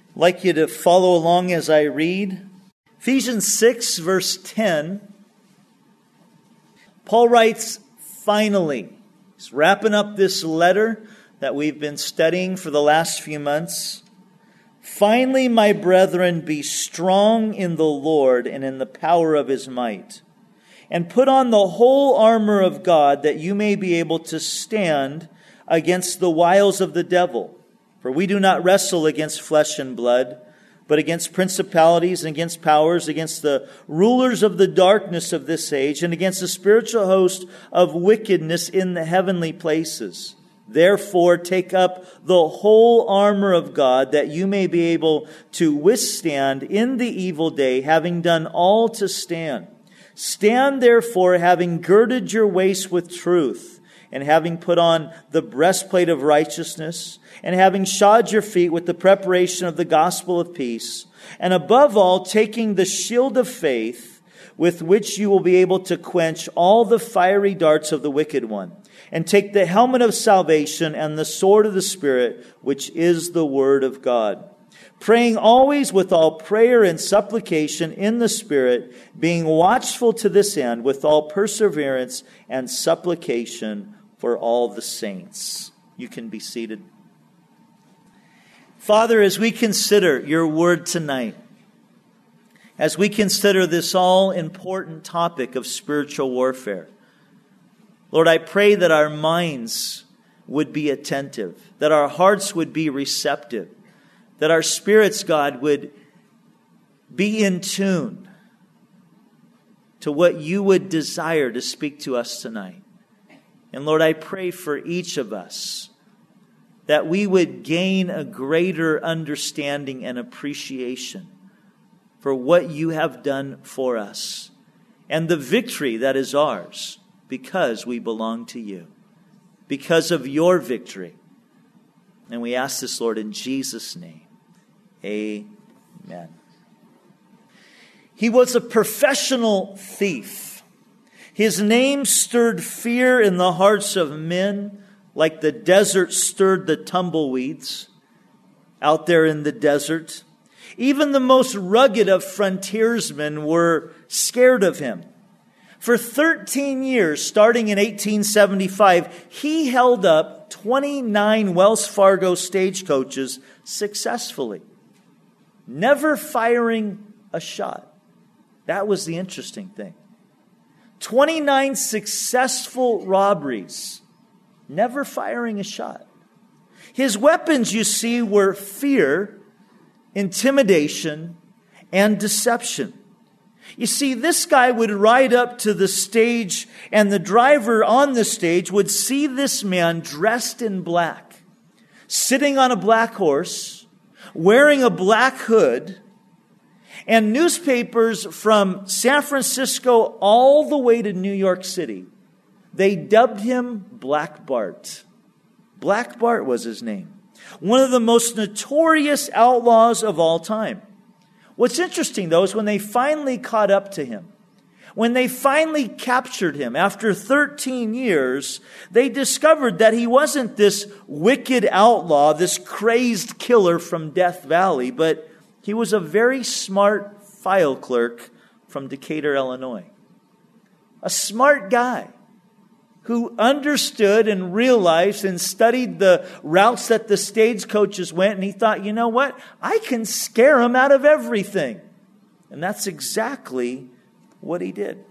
I'd like you to follow along as I read. Ephesians 6, verse 10. Paul writes, finally. He's wrapping up this letter that we've been studying for the last few months. Finally, my brethren, be strong in the Lord and in the power of His might. And put on the whole armor of God, that you may be able to stand against the wiles of the devil. For we do not wrestle against flesh and blood, but against principalities and against powers, against the rulers of the darkness of this age, and against the spiritual host of wickedness in the heavenly places. Therefore, take up the whole armor of God, that you may be able to withstand in the evil day, having done all to stand. Stand therefore, having girded your waist with truth, and having put on the breastplate of righteousness, and having shod your feet with the preparation of the gospel of peace, and above all, taking the shield of faith, with which you will be able to quench all the fiery darts of the wicked one, and take the helmet of salvation and the sword of the Spirit, which is the word of God. Praying always with all prayer and supplication in the Spirit, being watchful to this end with all perseverance and supplication for all the saints. You can be seated. Father, as we consider your word tonight, as we consider this all-important topic of spiritual warfare, Lord, I pray that our minds would be attentive, that our hearts would be receptive, that our spirits, God, would be in tune to what you would desire to speak to us tonight. And Lord, I pray for each of us that we would gain a greater understanding and appreciation for what you have done for us and the victory that is ours because we belong to you, because of your victory. And we ask this, Lord, in Jesus' name. Amen. He was a professional thief. His name stirred fear in the hearts of men like the desert stirred the tumbleweeds out there in the desert. Even the most rugged of frontiersmen were scared of him. For 13 years, starting in 1875, he held up 29 Wells Fargo stagecoaches successfully, never firing a shot. That was the interesting thing. 29 successful robberies, never firing a shot. His weapons, you see, were fear, intimidation, and deception. You see, this guy would ride up to the stage, and the driver on the stage would see this man dressed in black, sitting on a black horse, wearing a black hood, and newspapers from San Francisco all the way to New York City, they dubbed him Black Bart. Black Bart was his name. One of the most notorious outlaws of all time. What's interesting, though, is when they finally caught up to him, when they finally captured him after 13 years, they discovered that he wasn't this wicked outlaw, this crazed killer from Death Valley, but he was a very smart file clerk from Decatur, Illinois. A smart guy who understood and realized and studied the routes that the stagecoaches went, and he thought, you know what? I can scare them out of everything. And that's exactly what he did.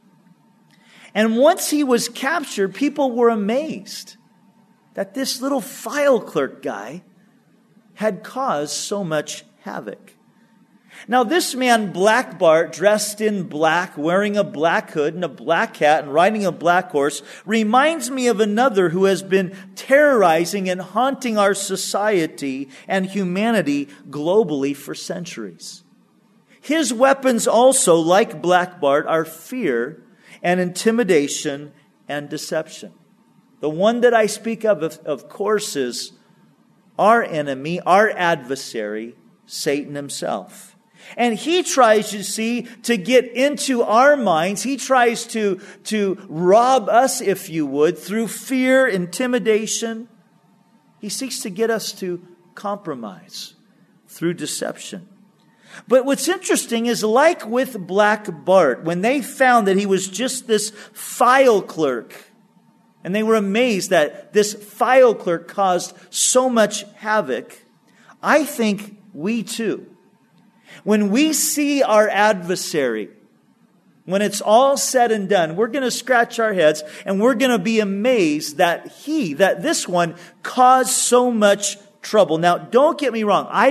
And once he was captured, people were amazed that this little file clerk guy had caused so much havoc. Now, this man, Black Bart, dressed in black, wearing a black hood and a black hat and riding a black horse, reminds me of another who has been terrorizing and haunting our society and humanity globally for centuries. His weapons also, like Black Bart, are fear and intimidation and deception. The one that I speak of course, is our enemy, our adversary, Satan himself. And he tries, you see, to get into our minds. He tries to rob us, if you would, through fear, intimidation. He seeks to get us to compromise, through deception. But what's interesting is, like with Black Bart, when they found that he was just this file clerk, and they were amazed that this file clerk caused so much havoc, I think we too, when we see our adversary, when it's all said and done, we're going to scratch our heads and we're going to be amazed that this one caused so much trouble. Now, don't get me wrong. I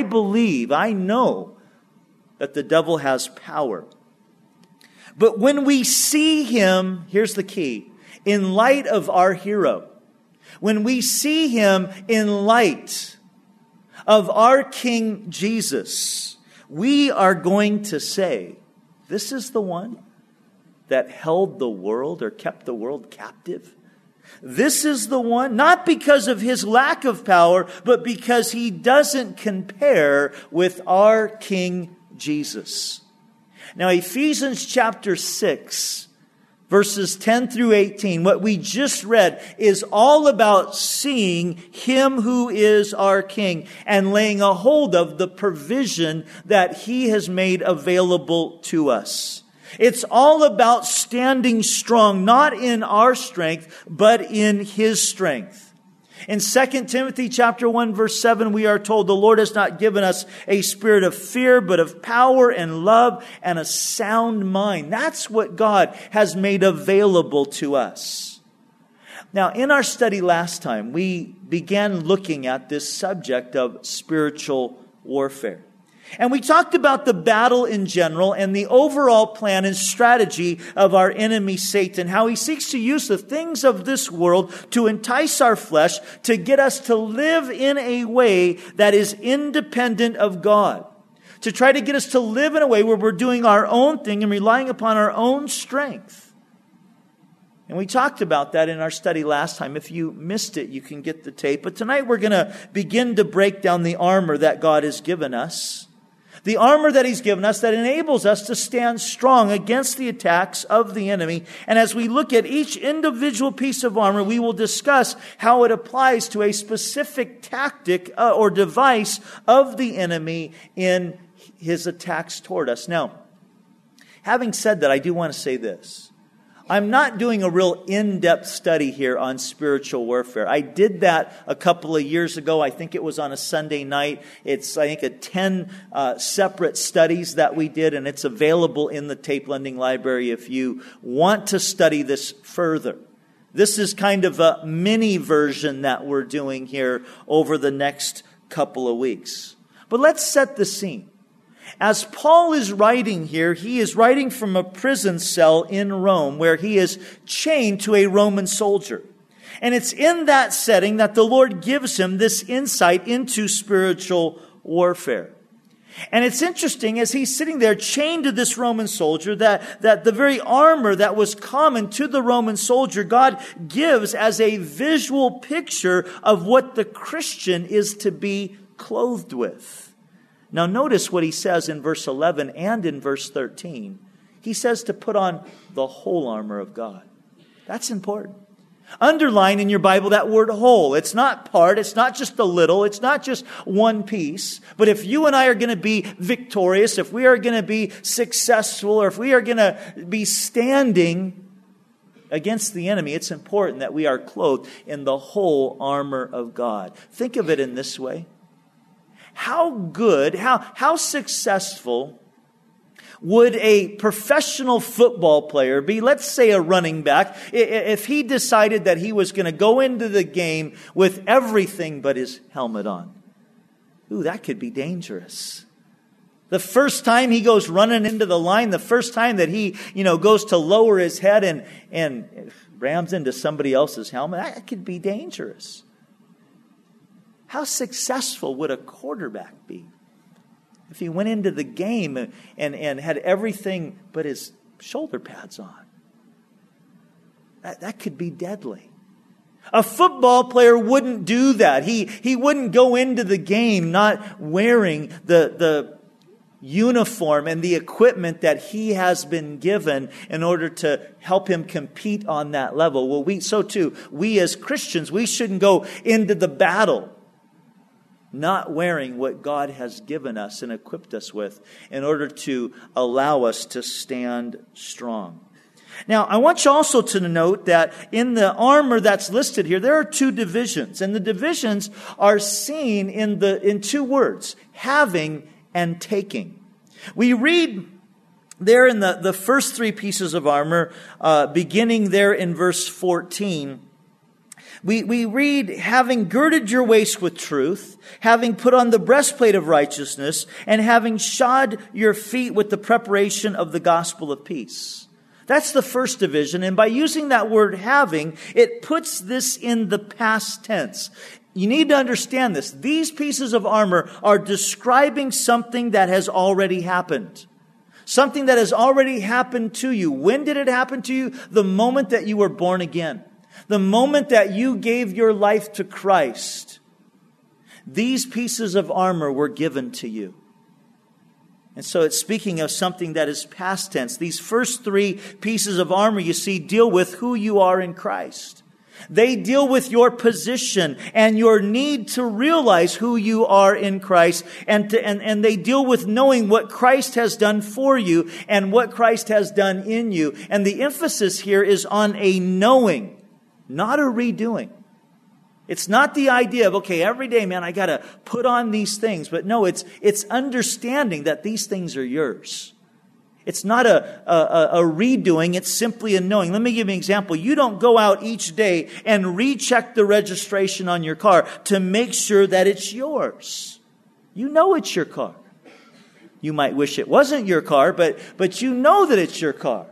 know that the devil has power. But when we see him, here's the key, in light of our hero, when we see him in light of our King Jesus, we are going to say, this is the one that held the world or kept the world captive. This is the one, not because of his lack of power, but because he doesn't compare with our King Jesus. Now, Ephesians chapter 6, verses 10 through 18, what we just read is all about seeing him who is our King and laying a hold of the provision that he has made available to us. It's all about standing strong, not in our strength, but in his strength. In 2 Timothy chapter 1, verse 7, we are told the Lord has not given us a spirit of fear, but of power and love and a sound mind. That's what God has made available to us. Now, in our study last time, we began looking at this subject of spiritual warfare. And we talked about the battle in general and the overall plan and strategy of our enemy Satan, how he seeks to use the things of this world to entice our flesh, to get us to live in a way that is independent of God, to try to get us to live in a way where we're doing our own thing and relying upon our own strength. And we talked about that in our study last time. If you missed it, you can get the tape. But tonight we're going to begin to break down the armor that God has given us. The armor that he's given us that enables us to stand strong against the attacks of the enemy. And as we look at each individual piece of armor, we will discuss how it applies to a specific tactic or device of the enemy in his attacks toward us. Now, having said that, I do want to say this. I'm not doing a real in-depth study here on spiritual warfare. I did that a couple of years ago. I think it was on a Sunday night. It's, I think, 10 separate studies that we did, and it's available in the Tape Lending Library if you want to study this further. This is kind of a mini version that we're doing here over the next couple of weeks. But let's set the scene. As Paul is writing here, he is writing from a prison cell in Rome where he is chained to a Roman soldier. And it's in that setting that the Lord gives him this insight into spiritual warfare. And it's interesting, as he's sitting there chained to this Roman soldier, that the very armor that was common to the Roman soldier, God gives as a visual picture of what the Christian is to be clothed with. Now notice what he says in verse 11 and in verse 13. He says to put on the whole armor of God. That's important. Underline in your Bible that word whole. It's not part. It's not just a little. It's not just one piece. But if you and I are going to be victorious, if we are going to be successful, or if we are going to be standing against the enemy, it's important that we are clothed in the whole armor of God. Think of it in this way. How good, how successful would a professional football player be, let's say a running back, if he decided that he was going to go into the game with everything but his helmet on? Ooh, that could be dangerous. The first time he goes running into the line, the first time that he, goes to lower his head and rams into somebody else's helmet, that could be dangerous. How successful would a quarterback be if he went into the game and had everything but his shoulder pads on? That could be deadly. A football player wouldn't do that. He wouldn't go into the game not wearing the uniform and the equipment that he has been given in order to help him compete on that level. Well, we as Christians, we shouldn't go into the battle not wearing what God has given us and equipped us with in order to allow us to stand strong. Now, I want you also to note that in the armor that's listed here, there are two divisions. And the divisions are seen in two words, having and taking. We read there in the first three pieces of armor, beginning there in verse 14, we read, having girded your waist with truth, having put on the breastplate of righteousness, and having shod your feet with the preparation of the gospel of peace. That's the first division. And by using that word having, it puts this in the past tense. You need to understand this. These pieces of armor are describing something that has already happened. Something that has already happened to you. When did it happen to you? The moment that you were born again. The moment that you gave your life to Christ. These pieces of armor were given to you. And so it's speaking of something that is past tense. These first three pieces of armor, you see, deal with who you are in Christ. They deal with your position and your need to realize who you are in Christ. And they deal with knowing what Christ has done for you and what Christ has done in you. And the emphasis here is on a knowing, not a redoing. It's not the idea of, okay, every day, man, I got to put on these things. But no, it's understanding that these things are yours. It's not a redoing. It's simply a knowing. Let me give you an example. You don't go out each day and recheck the registration on your car to make sure that it's yours. You know it's your car. You might wish it wasn't your car, but you know that it's your car.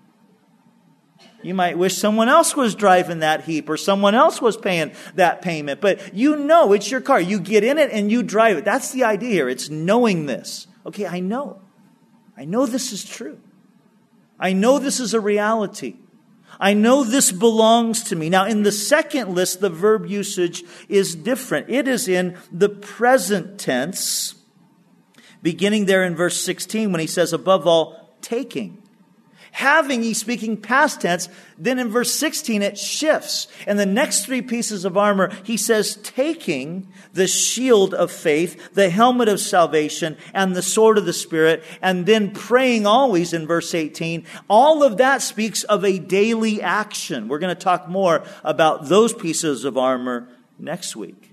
You might wish someone else was driving that heap or someone else was paying that payment. But you know it's your car. You get in it and you drive it. That's the idea here. It's knowing this. Okay, I know. I know this is true. I know this is a reality. I know this belongs to me. Now, in the second list, the verb usage is different. It is in the present tense, beginning there in verse 16 when he says, above all, taking. Having, he's speaking past tense. Then in verse 16, it shifts. And the next three pieces of armor, he says, taking the shield of faith, the helmet of salvation, and the sword of the Spirit, and then praying always in verse 18. All of that speaks of a daily action. We're going to talk more about those pieces of armor next week.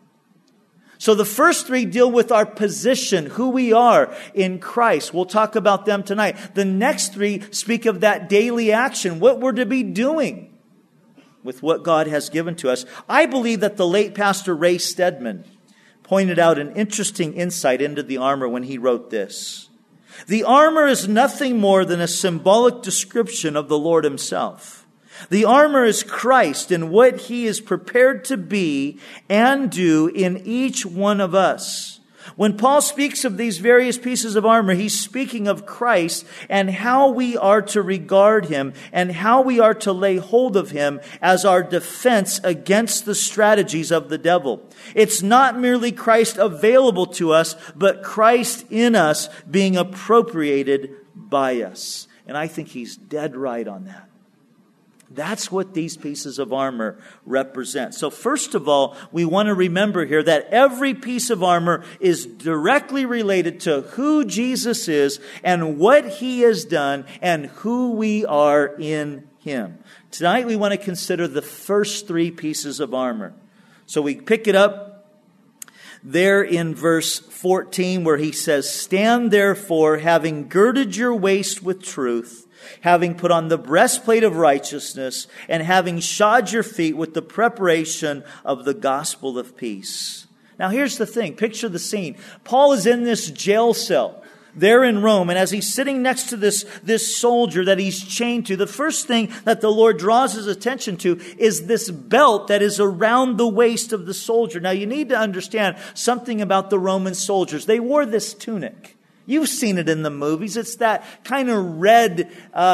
So the first three deal with our position, who we are in Christ. We'll talk about them tonight. The next three speak of that daily action, what we're to be doing with what God has given to us. I believe that the late Pastor Ray Stedman pointed out an interesting insight into the armor when he wrote this. The armor is nothing more than a symbolic description of the Lord himself. The armor is Christ and what he is prepared to be and do in each one of us. When Paul speaks of these various pieces of armor, he's speaking of Christ and how we are to regard him and how we are to lay hold of him as our defense against the strategies of the devil. It's not merely Christ available to us, but Christ in us being appropriated by us. And I think he's dead right on that. That's what these pieces of armor represent. So first of all, we want to remember here that every piece of armor is directly related to who Jesus is and what he has done and who we are in him. Tonight we want to consider the first three pieces of armor. So we pick it up there in verse 14 where he says, stand therefore, having girded your waist with truth, having put on the breastplate of righteousness, and having shod your feet with the preparation of the gospel of peace. Now here's the thing. Picture the scene. Paul is in this jail cell there in Rome, and as he's sitting next to this soldier that he's chained to, the first thing that the Lord draws his attention to is this belt that is around the waist of the soldier. Now you need to understand something about the Roman soldiers. They wore this tunic. You've seen it in the movies. It's that kind of red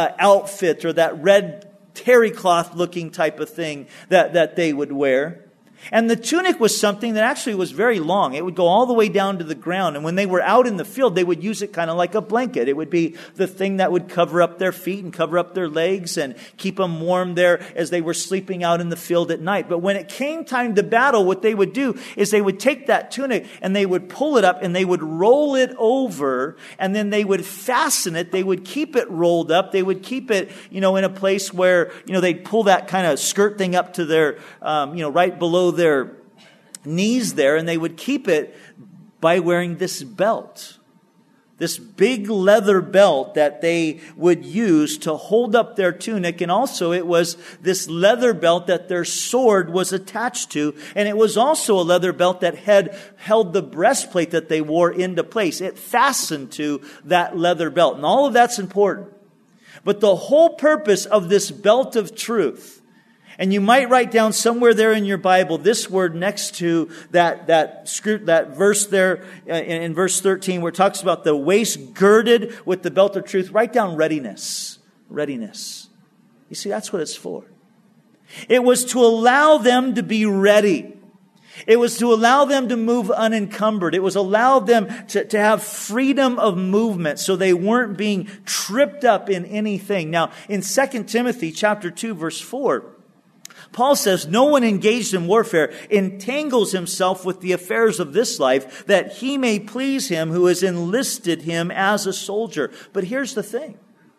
outfit or that red terry cloth looking type of thing that they would wear. And the tunic was something that actually was very long. It would go all the way down to the ground. And when they were out in the field, they would use it kind of like a blanket. It would be the thing that would cover up their feet and cover up their legs and keep them warm there as they were sleeping out in the field at night. But when it came time to battle, what they would do is they would take that tunic and they would pull it up and they would roll it over, and then they would fasten it. They would keep it rolled up. They would keep it, in a place where, they'd pull that kind of skirt thing up to their, right below their knees there, and they would keep it by wearing this belt. This big leather belt that they would use to hold up their tunic. And also it was this leather belt that their sword was attached to. And it was also a leather belt that held the breastplate that they wore into place. It fastened to that leather belt. And all of that's important. But the whole purpose of this belt of truth, and you might write down somewhere there in your Bible this word next to that verse there in verse 13 where it talks about the waist girded with the belt of truth. Write down readiness. Readiness. You see, that's what it's for. It was to allow them to be ready. It was to allow them to move unencumbered. It was allow them to have freedom of movement so they weren't being tripped up in anything. Now, in 2 Timothy chapter 2, verse 4, Paul says, no one engaged in warfare entangles himself with the affairs of this life, that he may please him who has enlisted him as a soldier. But here's the thing.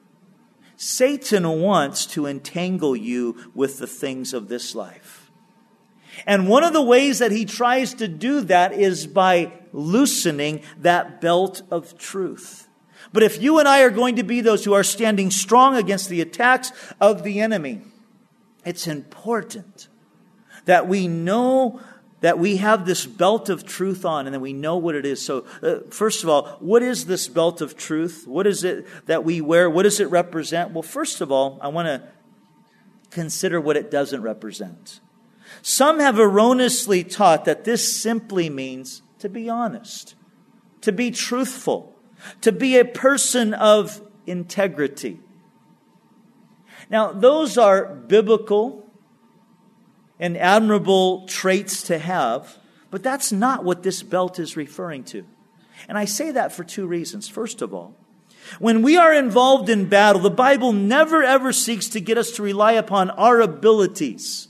Satan wants to entangle you with the things of this life. And one of the ways that he tries to do that is by loosening that belt of truth. But if you and I are going to be those who are standing strong against the attacks of the enemy, it's important that we know that we have this belt of truth on and that we know what it is. So, first of all, what is this belt of truth? What is it that we wear? What does it represent? Well, first of all, I want to consider what it doesn't represent. Some have erroneously taught that this simply means to be honest, to be truthful, to be a person of integrity. Now, those are biblical and admirable traits to have, but that's not what this belt is referring to. And I say that for two reasons. First of all, when we are involved in battle, the Bible never ever seeks to get us to rely upon our abilities,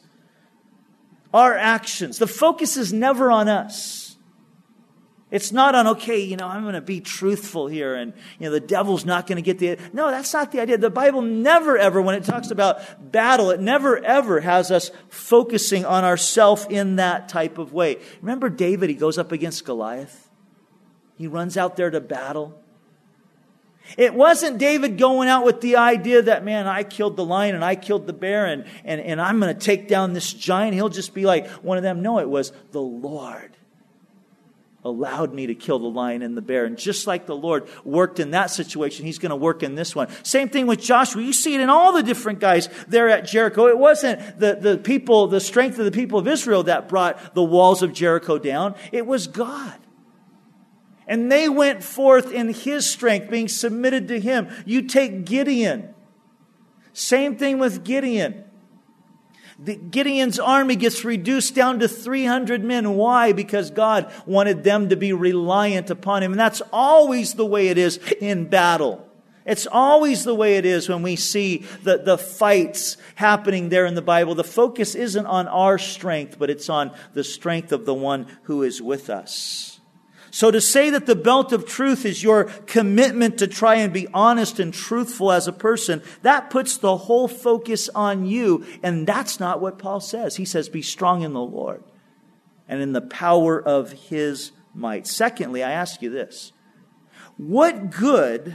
our actions. The focus is never on us. It's not on, okay, I'm going to be truthful here and, the devil's not going to get the... No, that's not the idea. The Bible never ever, when it talks about battle, it never ever has us focusing on ourselves in that type of way. Remember David, he goes up against Goliath. He runs out there to battle. It wasn't David going out with the idea that, man, I killed the lion and I killed the bear and I'm going to take down this giant. He'll just be like one of them. No, it was the Lord allowed me to kill the lion and the bear. And just like the Lord worked in that situation, He's going to work in this one. Same thing with Joshua. You see it in all the different guys there at Jericho. It wasn't the strength of the people of Israel that brought the walls of Jericho down. It was God. And they went forth in His strength, being submitted to Him. You take Gideon. Same thing with Gideon. Gideon's army gets reduced down to 300 men. Why? Because God wanted them to be reliant upon Him. And that's always the way it is in battle. It's always the way it is when we see the fights happening there in the Bible. The focus isn't on our strength, but it's on the strength of the one who is with us. So to say that the belt of truth is your commitment to try and be honest and truthful as a person, that puts the whole focus on you. And that's not what Paul says. He says, be strong in the Lord and in the power of His might. Secondly, I ask you this. What good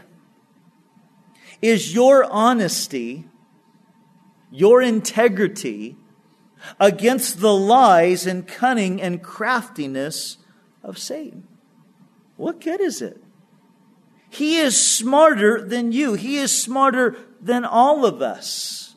is your honesty, your integrity against the lies and cunning and craftiness of Satan? What good is it? He is smarter than you. He is smarter than all of us.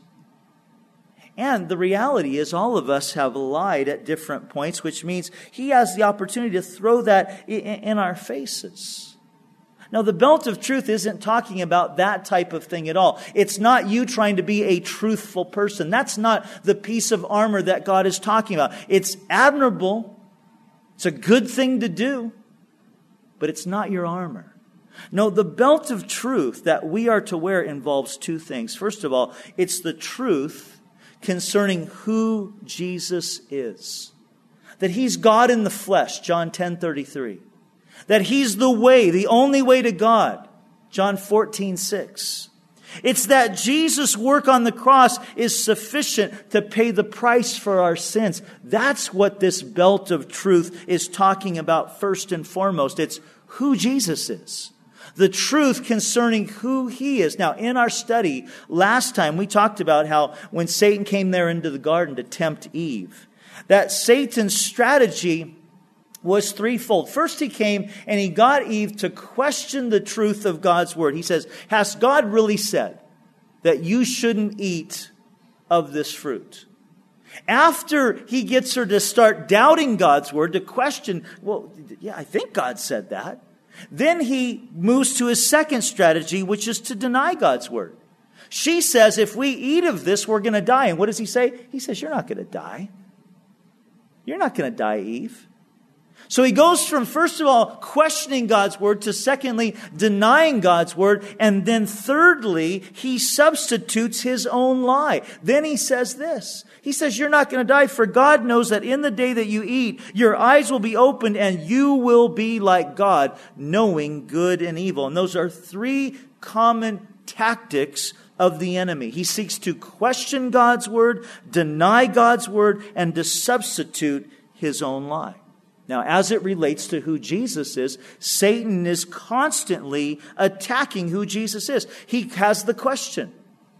And the reality is all of us have lied at different points, which means he has the opportunity to throw that in our faces. Now, the belt of truth isn't talking about that type of thing at all. It's not you trying to be a truthful person. That's not the piece of armor that God is talking about. It's admirable. It's a good thing to do, but it's not your armor. No, the belt of truth that we are to wear involves two things. First of all, it's the truth concerning who Jesus is. That He's God in the flesh, John 10:33. That He's the way, the only way to God, John 14:6. It's that Jesus' work on the cross is sufficient to pay the price for our sins. That's what this belt of truth is talking about first and foremost. It's who Jesus is. The truth concerning who He is. Now, in our study last time, we talked about how when Satan came there into the garden to tempt Eve, that Satan's strategy was threefold. First, he came and he got Eve to question the truth of God's word. He says, has God really said that you shouldn't eat of this fruit? After he gets her to start doubting God's word, to question, well, yeah, I think God said that. Then he moves to his second strategy, which is to deny God's word. She says, if we eat of this, we're going to die. And what does he say? He says, you're not going to die. You're not going to die, Eve. So he goes from, first of all, questioning God's word to secondly, denying God's word. And then thirdly, he substitutes his own lie. Then he says this. He says, you're not going to die, for God knows that in the day that you eat, your eyes will be opened and you will be like God, knowing good and evil. And those are three common tactics of the enemy. He seeks to question God's word, deny God's word, and to substitute his own lie. Now, as it relates to who Jesus is, Satan is constantly attacking who Jesus is. He has the question,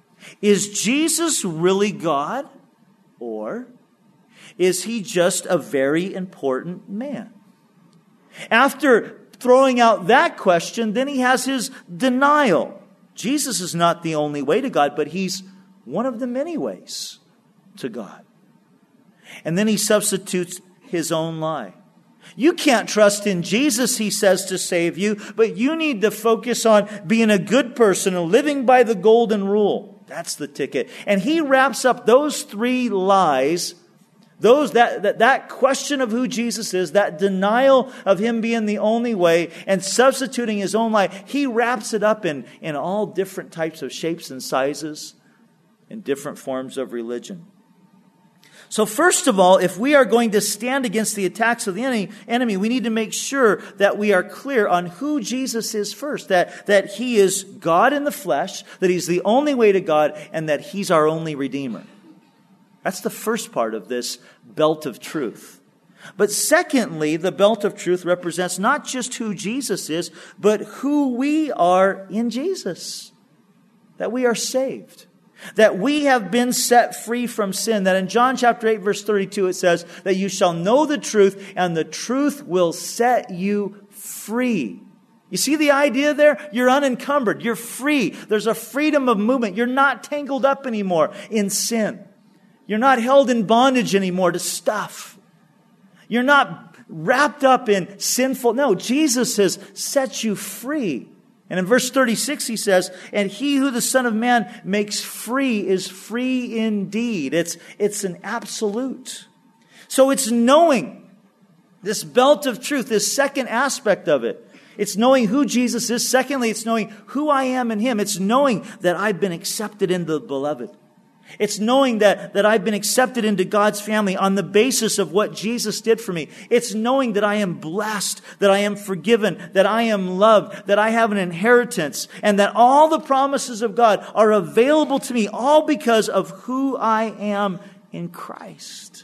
is Jesus really God? Or is He just a very important man? After throwing out that question, then he has his denial. Jesus is not the only way to God, but He's one of the many ways to God. And then he substitutes his own lie. You can't trust in Jesus, he says, to save you, but you need to focus on being a good person and living by the golden rule. That's the ticket. And he wraps up those three lies, that question of who Jesus is, that denial of Him being the only way, and substituting his own lie. He wraps it up in all different types of shapes and sizes and different forms of religion. So first of all, if we are going to stand against the attacks of the enemy, we need to make sure that we are clear on who Jesus is first. That He is God in the flesh, that He's the only way to God, and that He's our only Redeemer. That's the first part of this belt of truth. But secondly, the belt of truth represents not just who Jesus is, but who we are in Jesus. That we are saved. That we have been set free from sin. That in John chapter 8 verse 32 it says that you shall know the truth and the truth will set you free. You see the idea there? You're unencumbered. You're free. There's a freedom of movement. You're not tangled up anymore in sin. You're not held in bondage anymore to stuff. You're not wrapped up in sinful. No, Jesus has set you free. And in verse 36 he says, and he who the Son of Man makes free is free indeed. It's an absolute. So it's knowing this belt of truth, this second aspect of it. It's knowing who Jesus is. Secondly, it's knowing who I am in Him. It's knowing that I've been accepted in the beloved. It's knowing that I've been accepted into God's family on the basis of what Jesus did for me. It's knowing that I am blessed, that I am forgiven, that I am loved, that I have an inheritance, and that all the promises of God are available to me, all because of who I am in Christ.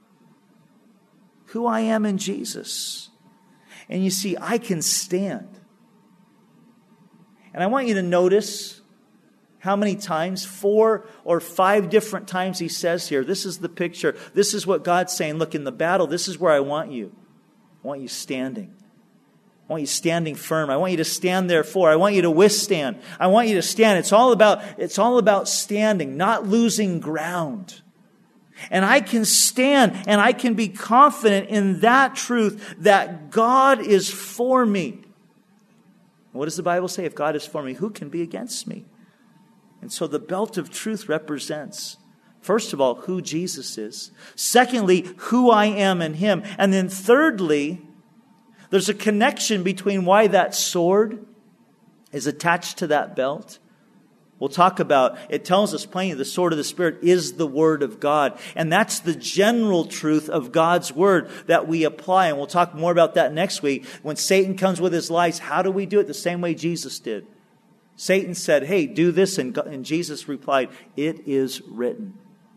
Who I am in Jesus. And you see, I can stand. And I want you to notice how many times, 4 or 5 different times he says here, this is the picture. This is what God's saying. Look, in the battle, this is where I want you. I want you standing. I want you standing firm. I want you to stand therefore. I want you to withstand. I want you to stand. It's all about standing, not losing ground. And I can stand and I can be confident in that truth that God is for me. What does the Bible say? If God is for me, who can be against me? And so the belt of truth represents, first of all, who Jesus is. Secondly, who I am in Him. And then thirdly, there's a connection between why that sword is attached to that belt. We'll talk about, it tells us plainly, the sword of the Spirit is the Word of God. And that's the general truth of God's Word that we apply. And we'll talk more about that next week. When Satan comes with his lies, how do we do it? The same way Jesus did. Satan said, hey, do this. And Jesus replied, it is written.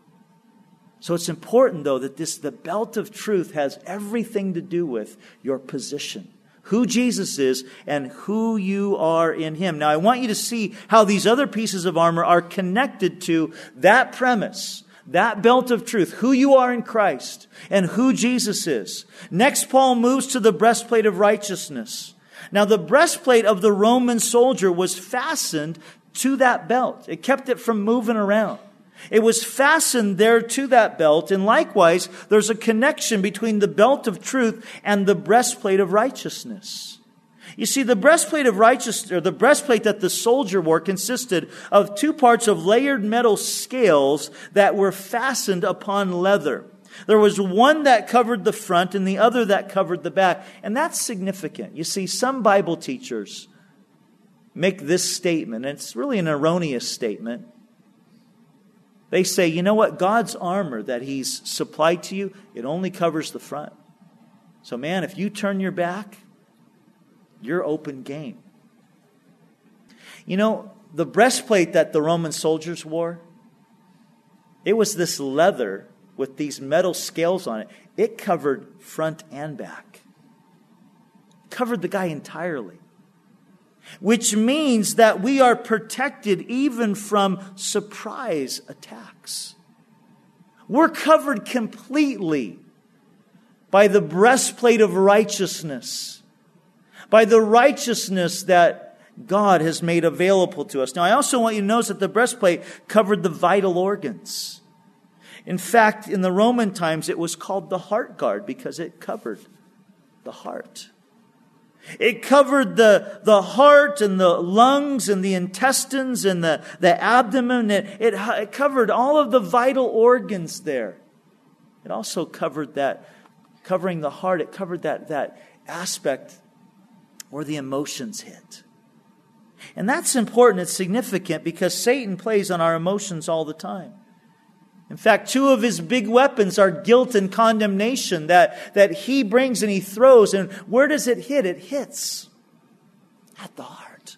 So it's important, though, that the belt of truth has everything to do with your position. Who Jesus is and who you are in Him. Now, I want you to see how these other pieces of armor are connected to that premise, that belt of truth, who you are in Christ and who Jesus is. Next, Paul moves to the breastplate of righteousness. Now, the breastplate of the Roman soldier was fastened to that belt. It kept it from moving around. It was fastened there to that belt, and likewise, there's a connection between the belt of truth and the breastplate of righteousness. You see, the breastplate of righteousness, or the breastplate that the soldier wore, consisted of two parts of layered metal scales that were fastened upon leather. There was one that covered the front and the other that covered the back, and that's significant. You see, some Bible teachers make this statement, and it's really an erroneous statement. They say, you know what? God's armor that He's supplied to you, it only covers the front. So man, if you turn your back, you're open game. You know, the breastplate that the Roman soldiers wore, it was this leather with these metal scales on it. It covered front and back. Covered the guy entirely. Which means that we are protected even from surprise attacks. We're covered completely by the breastplate of righteousness, by the righteousness that God has made available to us. Now, I also want you to notice that the breastplate covered the vital organs. In fact, in the Roman times, it was called the heart guard because it covered the heart. It covered the heart and the lungs and the intestines and the abdomen. It covered all of the vital organs there. It also covered that, covering the heart, it covered that aspect where the emotions hit. And that's important, it's significant because Satan plays on our emotions all the time. In fact, two of his big weapons are guilt and condemnation that he brings and he throws. And where does it hit? It hits at the heart.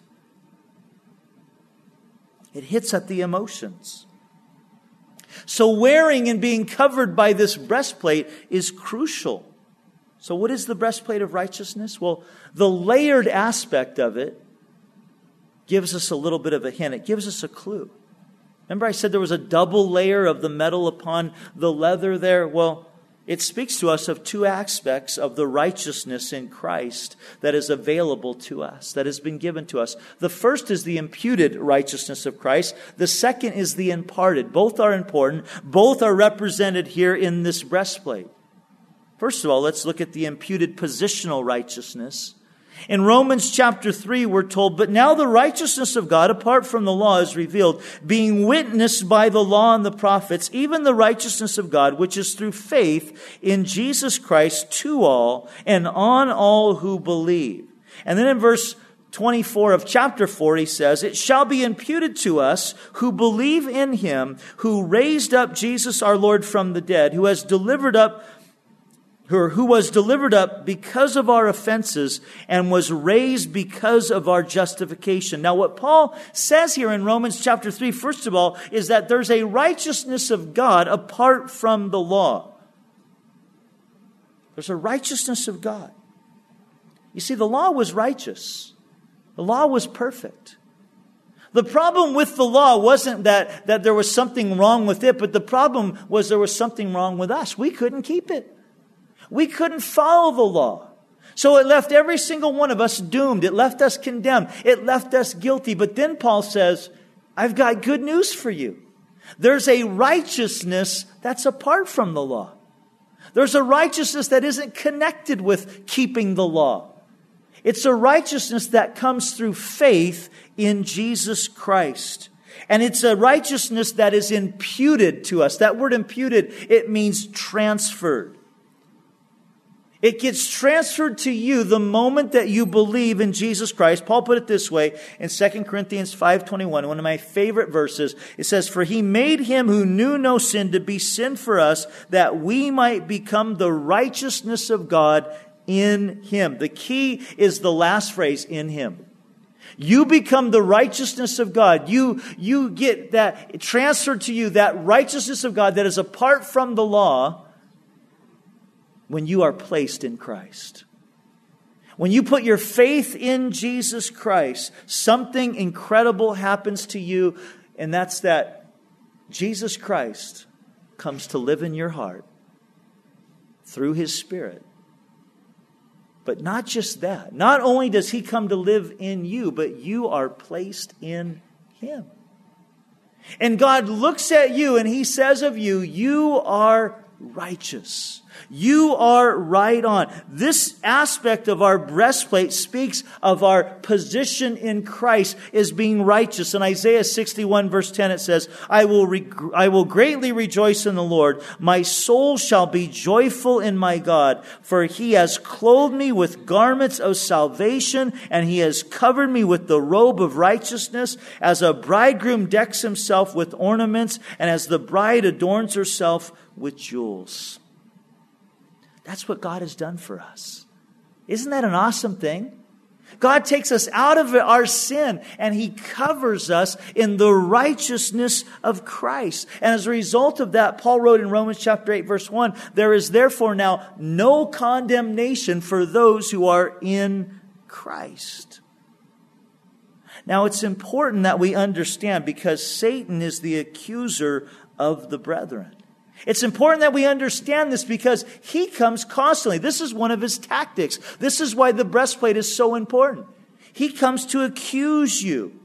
It hits at the emotions. So wearing and being covered by this breastplate is crucial. So what is the breastplate of righteousness? Well, the layered aspect of it gives us a little bit of a hint. It gives us a clue. Remember I said there was a double layer of the metal upon the leather there? Well, it speaks to us of two aspects of the righteousness in Christ that is available to us, that has been given to us. The first is the imputed righteousness of Christ. The second is the imparted. Both are important. Both are represented here in this breastplate. First of all, let's look at the imputed positional righteousness. In Romans chapter 3, we're told, but now the righteousness of God apart from the law is revealed, being witnessed by the law and the prophets, even the righteousness of God, which is through faith in Jesus Christ to all and on all who believe. And then in verse 24 of chapter 4, he says, it shall be imputed to us who believe in Him, who raised up Jesus our Lord from the dead, who was delivered up because of our offenses and was raised because of our justification. Now, what Paul says here in Romans chapter 3, first of all, is that there's a righteousness of God apart from the law. There's a righteousness of God. You see, the law was righteous. The law was perfect. The problem with the law wasn't that there was something wrong with it, but the problem was there was something wrong with us. We couldn't keep it. We couldn't follow the law. So it left every single one of us doomed. It left us condemned. It left us guilty. But then Paul says, I've got good news for you. There's a righteousness that's apart from the law. There's a righteousness that isn't connected with keeping the law. It's a righteousness that comes through faith in Jesus Christ. And it's a righteousness that is imputed to us. That word imputed, it means transferred. It gets transferred to you the moment that you believe in Jesus Christ. Paul put it this way in 2 Corinthians 5:21, one of my favorite verses. It says, "For he made him who knew no sin to be sin for us, that we might become the righteousness of God in him." The key is the last phrase, in him. You become the righteousness of God. You get that transferred to you, that righteousness of God that is apart from the law, when you are placed in Christ. When you put your faith in Jesus Christ, something incredible happens to you, and that's that Jesus Christ comes to live in your heart through His Spirit. But not just that. Not only does He come to live in you, but you are placed in Him. And God looks at you and He says of you, you are righteous. You are right on. This aspect of our breastplate speaks of our position in Christ as being righteous. In Isaiah 61 verse 10 it says, I will greatly rejoice in the Lord. My soul shall be joyful in my God, for He has clothed me with garments of salvation, and He has covered me with the robe of righteousness, as a bridegroom decks himself with ornaments, and as the bride adorns herself with jewels. That's what God has done for us. Isn't that an awesome thing? God takes us out of our sin and He covers us in the righteousness of Christ. And as a result of that, Paul wrote in Romans chapter 8 verse 1, there is therefore now no condemnation for those who are in Christ. Now it's important that we understand, because Satan is the accuser of the brethren. It's important that we understand this because he comes constantly. This is one of his tactics. This is why the breastplate is so important. He comes to accuse you.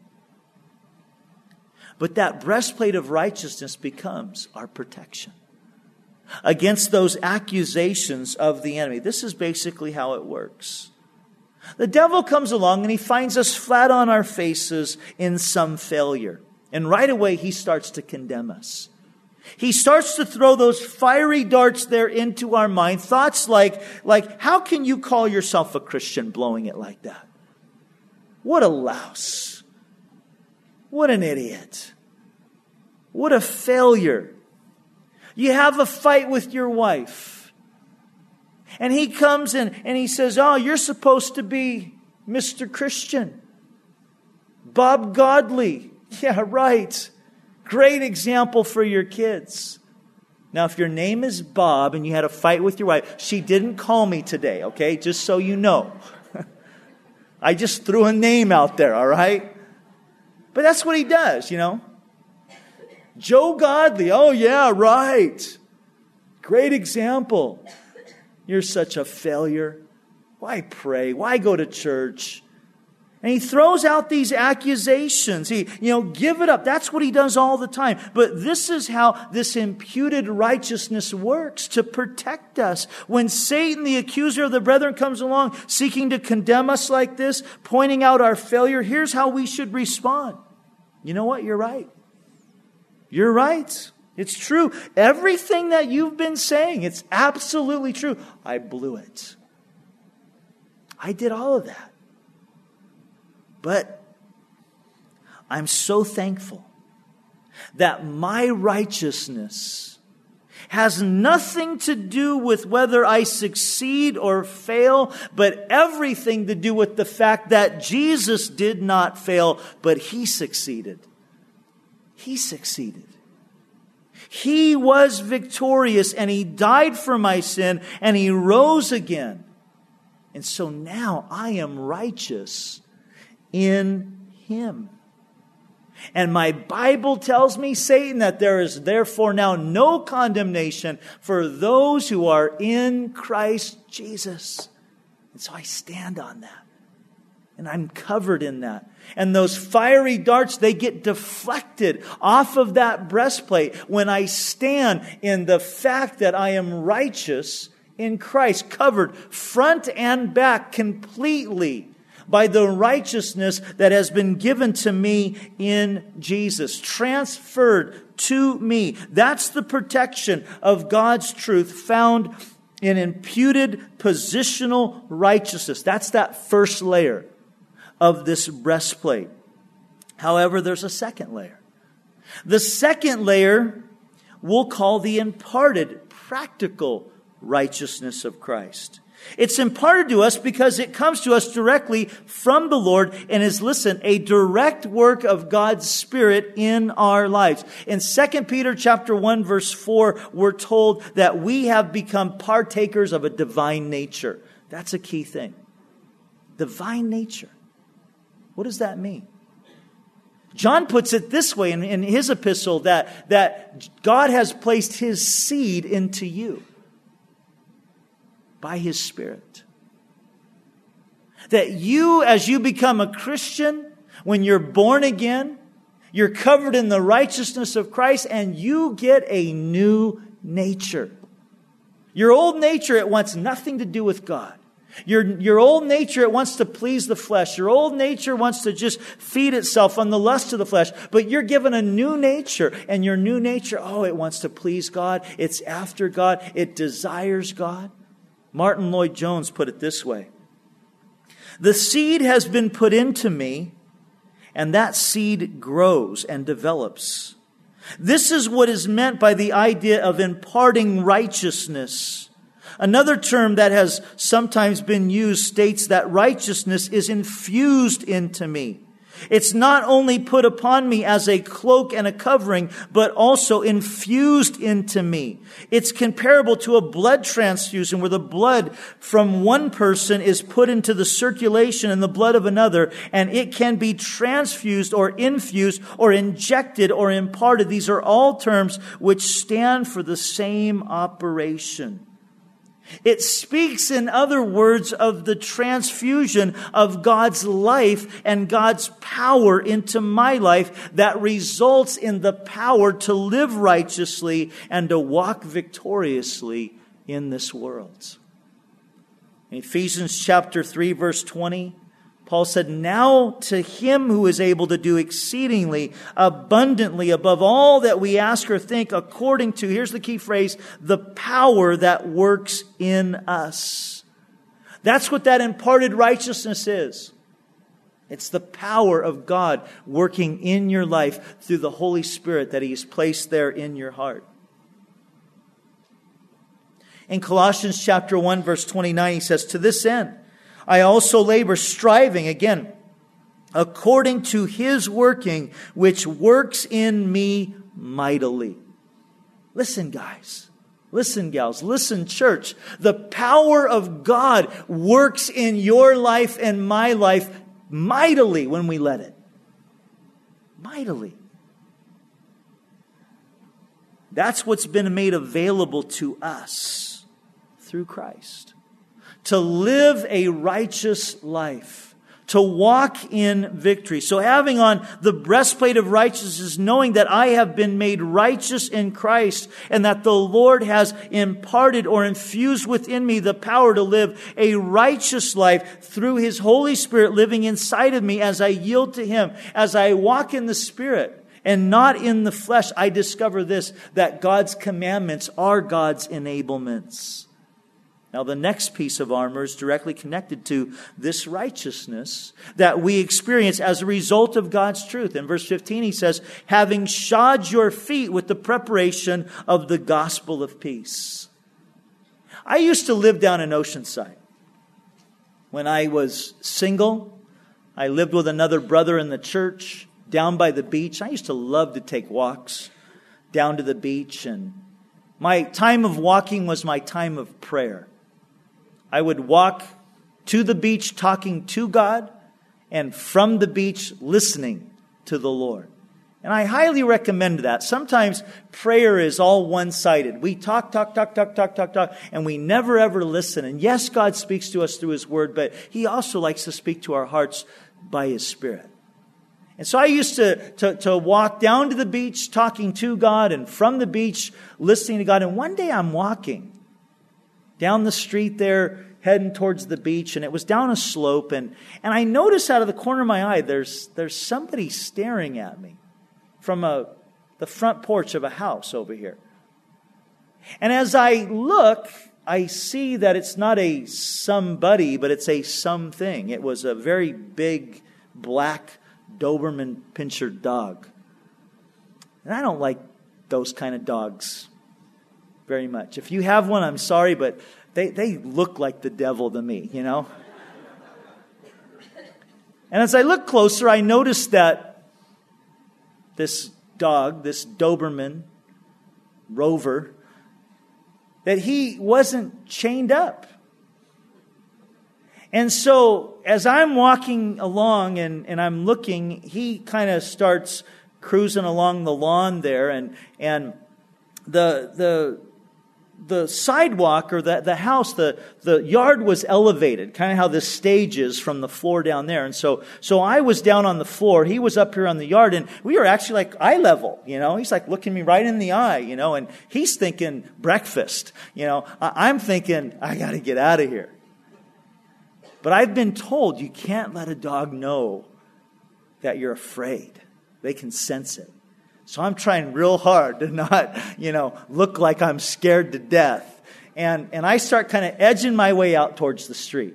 But that breastplate of righteousness becomes our protection against those accusations of the enemy. This is basically how it works. The devil comes along and he finds us flat on our faces in some failure. And right away he starts to condemn us. He starts to throw those fiery darts there into our mind. Thoughts like, how can you call yourself a Christian, blowing it like that? What a louse. What an idiot. What a failure. You have a fight with your wife. And he comes in and he says, oh, you're supposed to be Mr. Christian. Bob Godley. Yeah, right. Great example for your kids. Now, if your name is Bob and you had a fight with your wife, she didn't call me today, okay? Just so you know. I just threw a name out there, all right? But that's what he does, you know. Joe Godley, oh yeah, right. Great example. You're such a failure. Why pray? Why go to church? And he throws out these accusations. Give it up. That's what he does all the time. But this is how this imputed righteousness works to protect us. When Satan, the accuser of the brethren, comes along seeking to condemn us like this, pointing out our failure, here's how we should respond. You know what? You're right. You're right. It's true. Everything that you've been saying, it's absolutely true. I blew it. I did all of that. But I'm so thankful that my righteousness has nothing to do with whether I succeed or fail, but everything to do with the fact that Jesus did not fail, but He succeeded. He succeeded. He was victorious, and He died for my sin, and He rose again. And so now I am righteous in Him. And my Bible tells me, Satan, that there is therefore now no condemnation for those who are in Christ Jesus. And so I stand on that. And I'm covered in that. And those fiery darts, they get deflected off of that breastplate when I stand in the fact that I am righteous in Christ, covered front and back completely by the righteousness that has been given to me in Jesus, transferred to me. That's the protection of God's truth found in imputed positional righteousness. That's that first layer of this breastplate. However, there's a second layer. The second layer we'll call the imparted, practical righteousness of Christ. It's imparted to us because it comes to us directly from the Lord and is, listen, a direct work of God's Spirit in our lives. In 2 Peter chapter 1, verse 4, we're told that we have become partakers of a divine nature. That's a key thing. Divine nature. What does that mean? John puts it this way in his epistle, that God has placed His seed into you by His Spirit. That you, as you become a Christian, when you're born again, you're covered in the righteousness of Christ and you get a new nature. Your old nature, it wants nothing to do with God. Your old nature, it wants to please the flesh. Your old nature wants to just feed itself on the lust of the flesh. But you're given a new nature. And your new nature, it wants to please God. It's after God. It desires God. Martin Lloyd-Jones put it this way. The seed has been put into me, and that seed grows and develops. This is what is meant by the idea of imparting righteousness. Another term that has sometimes been used states that righteousness is infused into me. It's not only put upon me as a cloak and a covering, but also infused into me. It's comparable to a blood transfusion where the blood from one person is put into the circulation in the blood of another, and it can be transfused or infused or injected or imparted. These are all terms which stand for the same operation. It speaks, in other words, of the transfusion of God's life and God's power into my life that results in the power to live righteously and to walk victoriously in this world. In Ephesians chapter 3, verse 20, Paul said, "Now to Him who is able to do exceedingly abundantly above all that we ask or think, according to," here's the key phrase, "the power that works in us." That's what that imparted righteousness is. It's the power of God working in your life through the Holy Spirit that He has placed there in your heart. In Colossians chapter 1, verse 29, he says, "To this end, I also labor, striving," again, "according to His working, which works in me mightily." Listen, guys. Listen, gals. Listen, church. The power of God works in your life and my life mightily when we let it. Mightily. That's what's been made available to us through Christ. To live a righteous life, to walk in victory. So having on the breastplate of righteousness, knowing that I have been made righteous in Christ and that the Lord has imparted or infused within me the power to live a righteous life through His Holy Spirit living inside of me as I yield to Him, as I walk in the Spirit and not in the flesh, I discover this, that God's commandments are God's enablements. Now, the next piece of armor is directly connected to this righteousness that we experience as a result of God's truth. In verse 15, he says, "Having shod your feet with the preparation of the gospel of peace." I used to live down in Oceanside. When I was single, I lived with another brother in the church down by the beach. I used to love to take walks down to the beach, and my time of walking was my time of prayer. I would walk to the beach talking to God and from the beach listening to the Lord. And I highly recommend that. Sometimes prayer is all one-sided. We talk, and we never ever listen. And yes, God speaks to us through His Word, but He also likes to speak to our hearts by His Spirit. And so I used to walk down to the beach talking to God and from the beach listening to God. And one day I'm walking. down the street there, heading towards the beach, and it was down a slope, and I noticed out of the corner of my eye, there's somebody staring at me from the front porch of a house over here. And as I look, I see that it's not a somebody, but it's a something. It was a very big, black Doberman Pinscher dog. And I don't like those kind of dogs very much. If you have one, I'm sorry, but they look like the devil to me, you know. And as I look closer, I noticed that this dog, this Doberman Rover, that he wasn't chained up. And so as I'm walking along and I'm looking, he kind of starts cruising along the lawn there, and the sidewalk or the house, the yard was elevated, kind of how this stage is from the floor down there. And so I was down on the floor, he was up here on the yard, and we were actually like eye level, you know. He's like looking me right in the eye, you know, and he's thinking breakfast, you know. I'm thinking, I got to get out of here. But I've been told you can't let a dog know that you're afraid. They can sense it. So I'm trying real hard to not, you know, look like I'm scared to death. And I start kind of edging my way out towards the street.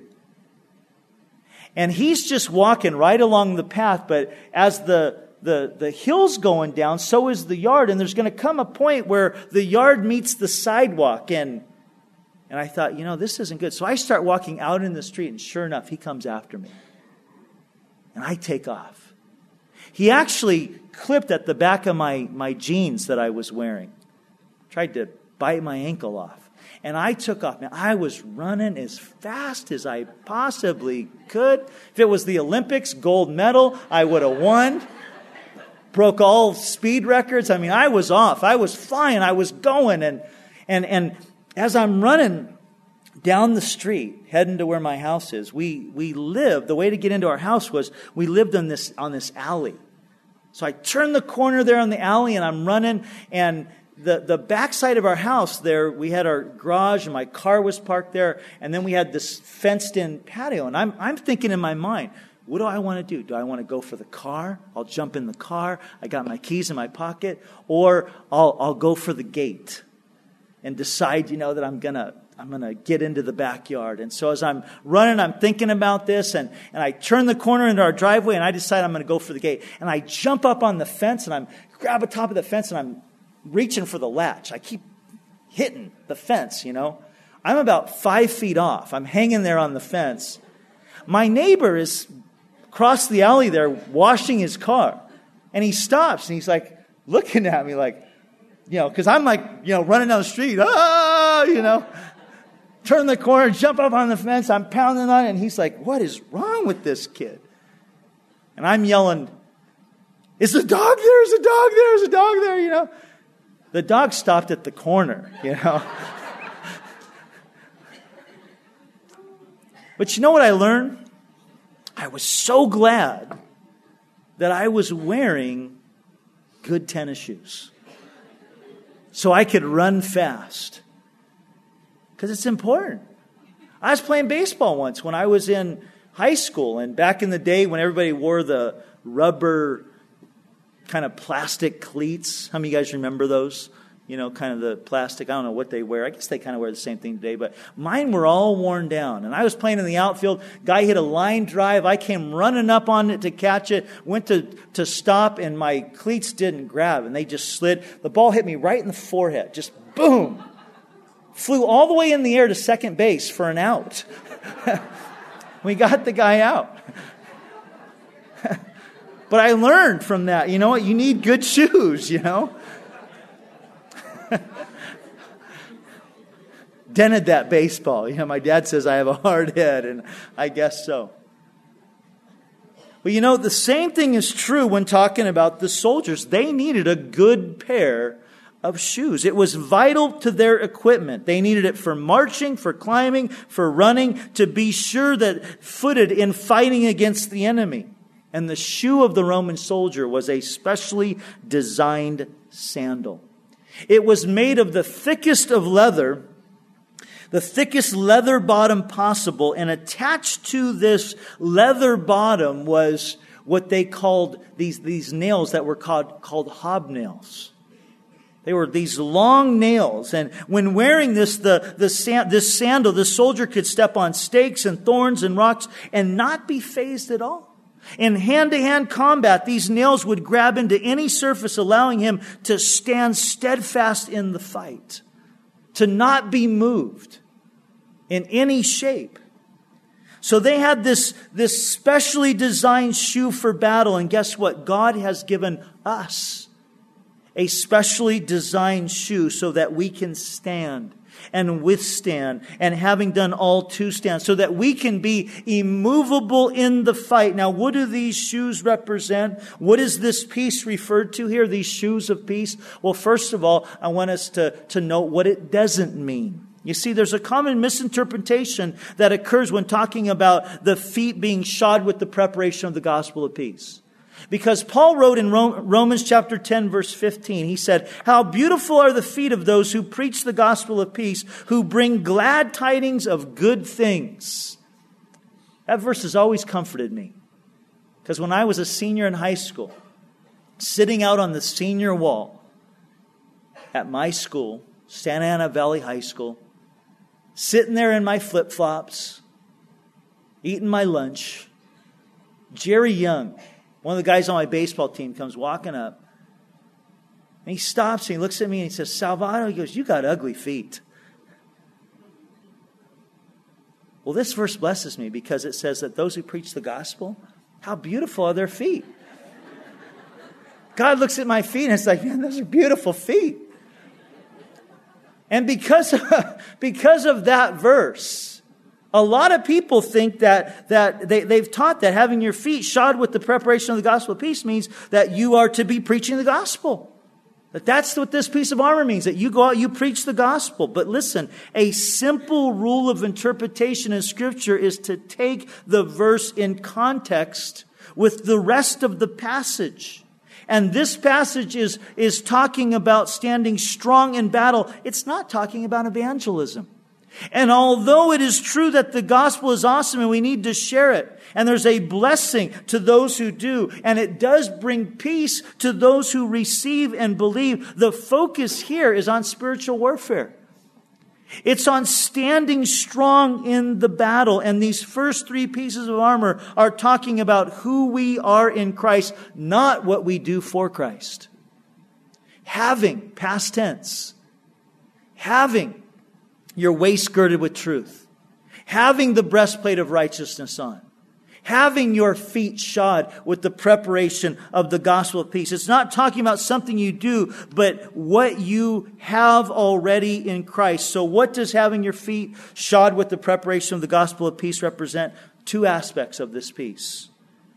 And he's just walking right along the path, but as the hill's going down, so is the yard. And there's going to come a point where the yard meets the sidewalk. And I thought, you know, this isn't good. So I start walking out in the street, and sure enough, he comes after me. And I take off. He actually clipped at the back of my jeans that I was wearing. Tried to bite my ankle off. And I took off. Now, I was running as fast as I possibly could. If it was the Olympics, gold medal, I would have won. Broke all speed records. I mean, I was off. I was flying. I was going. And as I'm running down the street, heading to where my house is, we lived, the way to get into our house was we lived on this alley. So I turned the corner there on the alley, and I'm running, and the backside of our house there, we had our garage, and my car was parked there, and then we had this fenced-in patio, and I'm thinking in my mind, what do I want to do? Do I want to go for the car? I'll jump in the car. I got my keys in my pocket, or I'll go for the gate and decide, you know, that I'm gonna get into the backyard. And so as I'm running, I'm thinking about this, and I turn the corner into our driveway, and I decide I'm going to go for the gate. And I jump up on the fence, and I grab the top of the fence, and I'm reaching for the latch. I keep hitting the fence, you know. I'm about 5 feet off. I'm hanging there on the fence. My neighbor is across the alley there washing his car. And he stops, and he's like looking at me like, you know, because I'm like, you know, running down the street, you know. Turn the corner, jump up on the fence. I'm pounding on it. And he's like, what is wrong with this kid? And I'm yelling, is the dog there? Is a dog there? Is a dog there? You know, the dog stopped at the corner, you know. But you know what I learned? I was so glad that I was wearing good tennis shoes so I could run fast. Because it's important. I was playing baseball once when I was in high school. And back in the day when everybody wore the rubber kind of plastic cleats. How many of you guys remember those? You know, kind of the plastic. I don't know what they wear. I guess they kind of wear the same thing today. But mine were all worn down. And I was playing in the outfield. Guy hit a line drive. I came running up on it to catch it. Went to stop, and my cleats didn't grab. And they just slid. The ball hit me right in the forehead. Just boom. Flew all the way in the air to second base for an out. We got the guy out. But I learned from that, you know what? You need good shoes, you know. Dented that baseball. You know, my dad says I have a hard head, and I guess so. But you know, the same thing is true when talking about the soldiers. They needed a good pair of shoes. It was vital to their equipment. They needed it for marching, for climbing, for running, to be sure that footed in fighting against the enemy. And the shoe of the Roman soldier was a specially designed sandal. It was made of the thickest of leather the thickest leather bottom possible, and attached to this leather bottom was what they called these nails that were called hobnails. They were these long nails, and when wearing this sandal, the soldier could step on stakes and thorns and rocks and not be fazed at all. In hand-to-hand combat, these nails would grab into any surface, allowing him to stand steadfast in the fight, to not be moved in any shape. So they had this specially designed shoe for battle, and guess what? God has given us a specially designed shoe so that we can stand and withstand, and having done all to stand, so that we can be immovable in the fight. Now, what do these shoes represent? What is this peace referred to here, these shoes of peace? Well, first of all, I want us to note what it doesn't mean. You see, there's a common misinterpretation that occurs when talking about the feet being shod with the preparation of the gospel of peace. Because Paul wrote in Romans chapter 10, verse 15, he said, "How beautiful are the feet of those who preach the gospel of peace, who bring glad tidings of good things." That verse has always comforted me. Because when I was a senior in high school, sitting out on the senior wall at my school, Santa Ana Valley High School, sitting there in my flip-flops, eating my lunch, Jerry Young, one of the guys on my baseball team, comes walking up. And he stops and he looks at me and he says, "Salvador," he goes, "you got ugly feet." Well, this verse blesses me because it says that those who preach the gospel, how beautiful are their feet. God looks at my feet and it's like, man, those are beautiful feet. And because of that verse, a lot of people think that they've taught that having your feet shod with the preparation of the gospel of peace means that you are to be preaching the gospel. That's what this piece of armor means, that you go out, you preach the gospel. But listen, a simple rule of interpretation in Scripture is to take the verse in context with the rest of the passage. And this passage is talking about standing strong in battle. It's not talking about evangelism. And although it is true that the gospel is awesome and we need to share it, and there's a blessing to those who do, and it does bring peace to those who receive and believe, the focus here is on spiritual warfare. It's on standing strong in the battle. And these first three pieces of armor are talking about who we are in Christ, not what we do for Christ. Having, past tense, having your waist girded with truth, having the breastplate of righteousness on, having your feet shod with the preparation of the gospel of peace. It's not talking about something you do, but what you have already in Christ. So what does having your feet shod with the preparation of the gospel of peace represent? Two aspects of this peace.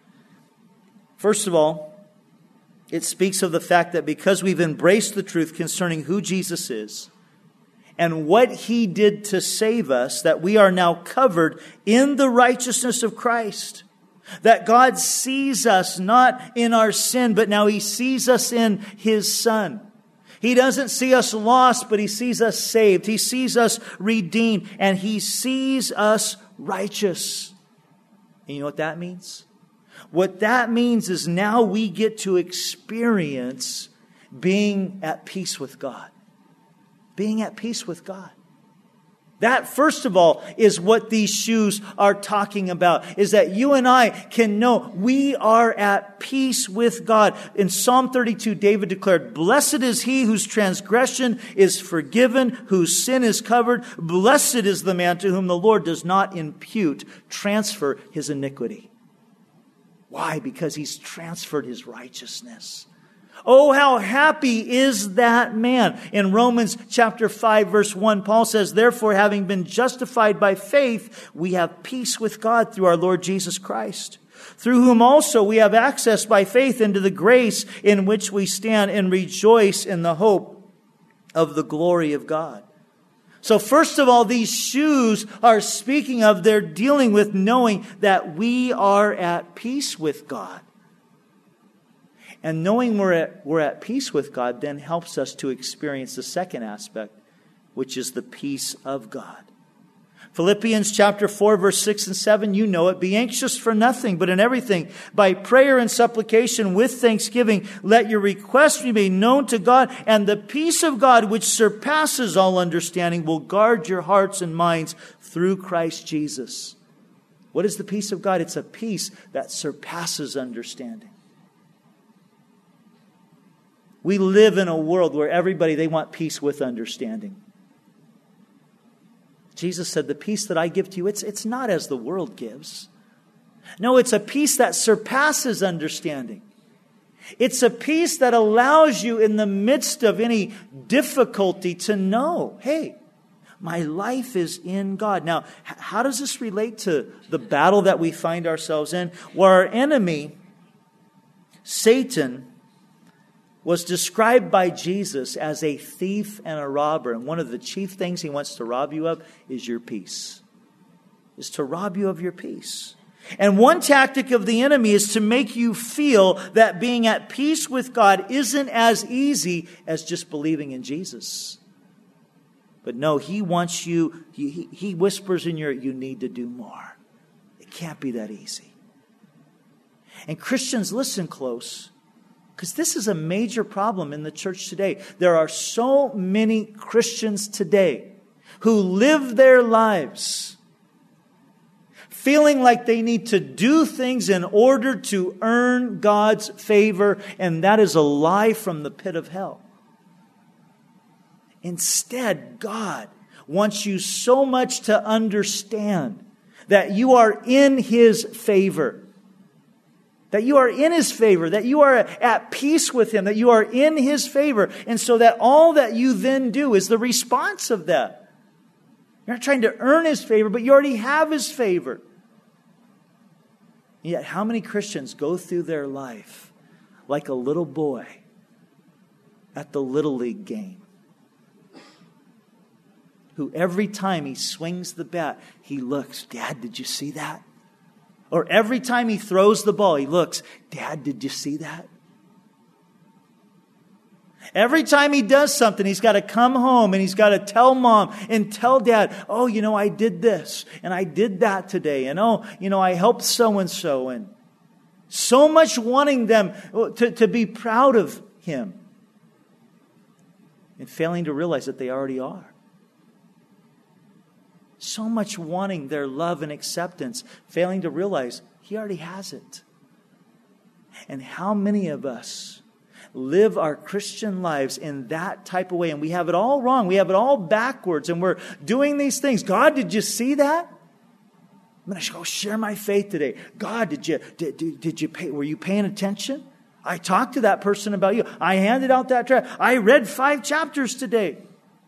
First of all, it speaks of the fact that because we've embraced the truth concerning who Jesus is, and what He did to save us, that we are now covered in the righteousness of Christ. That God sees us not in our sin, but now He sees us in His Son. He doesn't see us lost, but He sees us saved. He sees us redeemed, and He sees us righteous. And you know what that means? What that means is now we get to experience being at peace with God. Being at peace with God. That, first of all, is what these shoes are talking about. Is that you and I can know we are at peace with God. In Psalm 32, David declared, "Blessed is he whose transgression is forgiven, whose sin is covered. Blessed is the man to whom the Lord does not transfer his iniquity." Why? Because He's transferred His righteousness. Oh, how happy is that man. In Romans chapter 5, verse 1, Paul says, "Therefore, having been justified by faith, we have peace with God through our Lord Jesus Christ, through whom also we have access by faith into the grace in which we stand and rejoice in the hope of the glory of God." So first of all, these shoes are speaking of, they're dealing with knowing that we are at peace with God. And knowing we're at peace with God then helps us to experience the second aspect, which is the peace of God. Philippians chapter 4, verse 6 and 7, you know it. Be anxious for nothing, but in everything, by prayer and supplication with thanksgiving, let your requests be made known to God, and the peace of God, which surpasses all understanding, will guard your hearts and minds through Christ Jesus. What is the peace of God? It's a peace that surpasses understanding. We live in a world where everybody, they want peace with understanding. Jesus said, the peace that I give to you, it's not as the world gives. No, it's a peace that surpasses understanding. It's a peace that allows you in the midst of any difficulty to know, hey, my life is in God. Now, how does this relate to the battle that we find ourselves in? Where our enemy, Satan, was described by Jesus as a thief and a robber. And one of the chief things he wants to rob you of is your peace. Is to rob you of your peace. And one tactic of the enemy is to make you feel that being at peace with God isn't as easy as just believing in Jesus. But no, he wants you, he whispers in your ear, you need to do more. It can't be that easy. And Christians, listen close. Because this is a major problem in the church today. There are so many Christians today who live their lives feeling like they need to do things in order to earn God's favor, and that is a lie from the pit of hell. Instead, God wants you so much to understand that you are in His favor. That you are in His favor, that you are at peace with Him, that you are in His favor. And so that all that you then do is the response of that. You're not trying to earn His favor, but you already have His favor. And yet, how many Christians go through their life like a little boy at the Little League game, who every time he swings the bat, he looks, Dad, did you see that? Or every time he throws the ball, he looks, Dad, did you see that? Every time he does something, he's got to come home and he's got to tell Mom and tell Dad, oh, I did this and I did that today. And I helped so-and-so. And so much wanting them to be proud of him. And failing to realize that they already are. So much wanting their love and acceptance, failing to realize He already has it. And how many of us live our Christian lives in that type of way? And we have it all wrong. We have it all backwards. And we're doing these things. God, did you see that? I'm going to go share my faith today. God, did you pay? Were you paying attention? I talked to that person about you. I handed out that tract. I read 5 chapters today.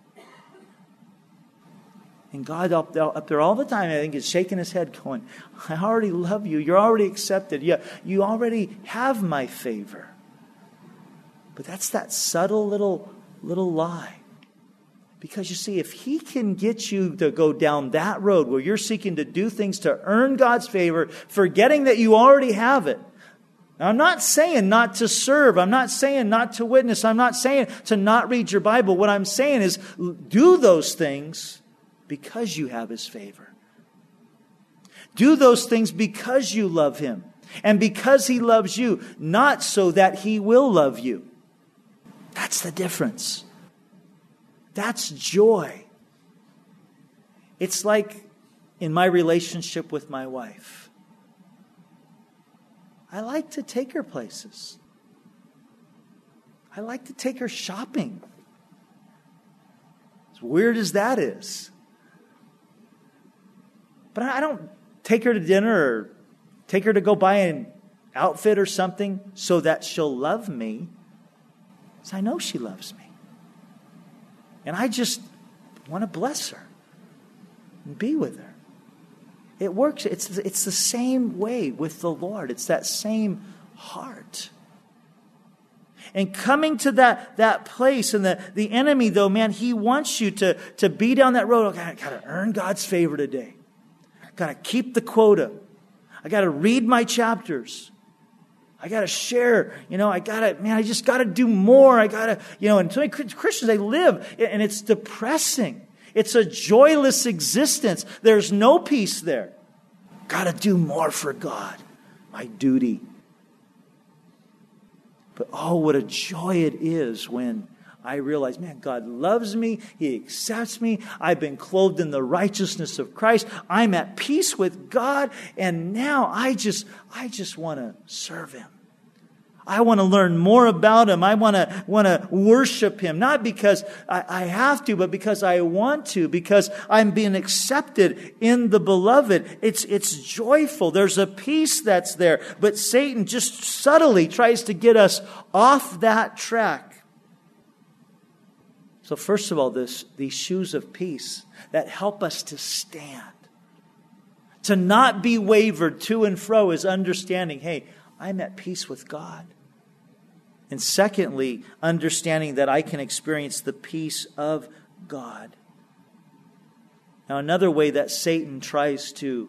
And God up there all the time, I think, is shaking His head going, I already love you. You're already accepted. You already have my favor. But that's that subtle little lie. Because you see, if He can get you to go down that road where you're seeking to do things to earn God's favor, forgetting that you already have it. Now, I'm not saying not to serve. I'm not saying not to witness. I'm not saying to not read your Bible. What I'm saying is do those things because you have His favor. Do those things because you love Him. And because He loves you, not so that He will love you. That's the difference. That's joy. It's like in my relationship with my wife. I like to take her places. I like to take her shopping. As weird as that is. But I don't take her to dinner or take her to go buy an outfit or something so that she'll love me. Because I know she loves me. And I just want to bless her and be with her. It works. It's the same way with the Lord. It's that same heart. And coming to that place, and the enemy, though, man, he wants you to be down that road. Okay, I got to earn God's favor today. Got to keep the quota. I got to read my chapters. I got to share. I just got to do more. I got to, and so many Christians, they live, and it's depressing. It's a joyless existence. There's no peace there. Got to do more for God. My duty. But oh, what a joy it is when I realize, man, God loves me. He accepts me. I've been clothed in the righteousness of Christ. I'm at peace with God. And now I just want to serve Him. I want to learn more about Him. I want to worship Him. Not because I have to, but because I want to. Because I'm being accepted in the Beloved. It's joyful. There's a peace that's there. But Satan just subtly tries to get us off that track. So first of all, these shoes of peace that help us to stand. To not be wavered to and fro is understanding, hey, I'm at peace with God. And secondly, understanding that I can experience the peace of God. Now, another way that Satan tries to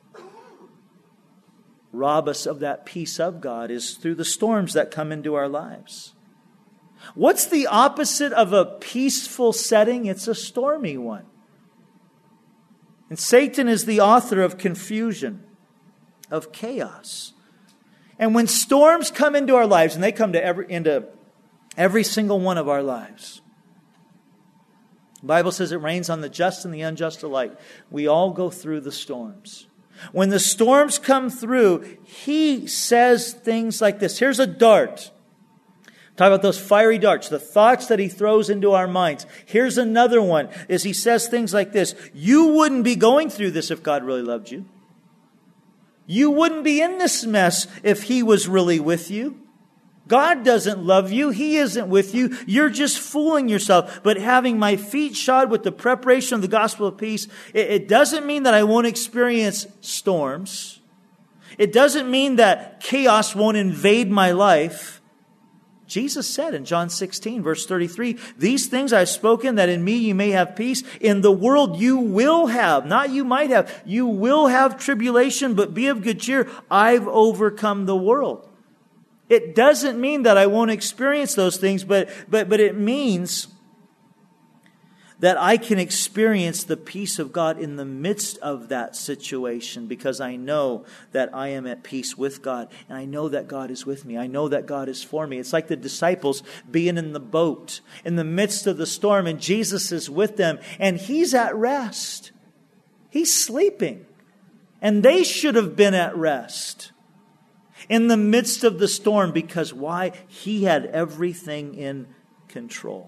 rob us of that peace of God is through the storms that come into our lives. What's the opposite of a peaceful setting? It's a stormy one. And Satan is the author of confusion, of chaos. And when storms come into our lives, and they come into every single one of our lives, the Bible says it rains on the just and the unjust alike. We all go through the storms. When the storms come through, he says things like this. Here's a dart. Talk about those fiery darts, the thoughts that he throws into our minds. Here's another one, is he says things like this. You wouldn't be going through this if God really loved you. You wouldn't be in this mess if He was really with you. God doesn't love you. He isn't with you. You're just fooling yourself. But having my feet shod with the preparation of the gospel of peace, it doesn't mean that I won't experience storms. It doesn't mean that chaos won't invade my life. Jesus said in John 16, verse 33, these things I've spoken that in me you may have peace. In the world you will have, not you might have, you will have tribulation, but be of good cheer. I've overcome the world. It doesn't mean that I won't experience those things, but it means that I can experience the peace of God in the midst of that situation because I know that I am at peace with God and I know that God is with me. I know that God is for me. It's like the disciples being in the boat in the midst of the storm and Jesus is with them and He's at rest. He's sleeping. And they should have been at rest in the midst of the storm because why? He had everything in control.